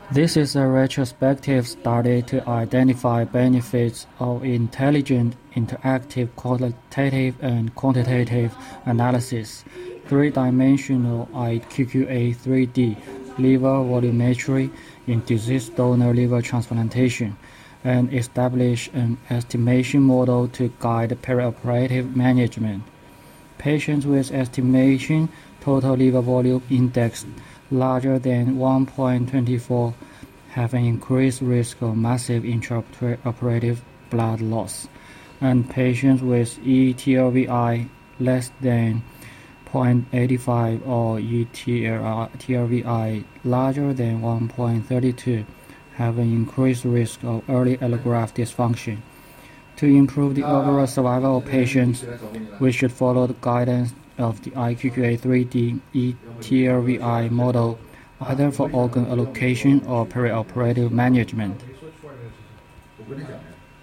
This is a retrospective study to identify benefits of intelligent, interactive, qualitative and quantitative analysis, three-dimensional iQQA 3D liver volumetry in deceased donor liver transplantation, and establish an estimation model to guide perioperative management. Patients with estimation total liver volume index larger than 1.24 have an increased risk of massive intraoperative blood loss, and patients with eTLVI less than 0.85 or eTLVI larger than 1.32 have an increased risk of early allograft dysfunction. To improve the overall survival of patients, we should follow the guidance of the iQQA 3D eTLVI model, either for organ allocation or perioperative management.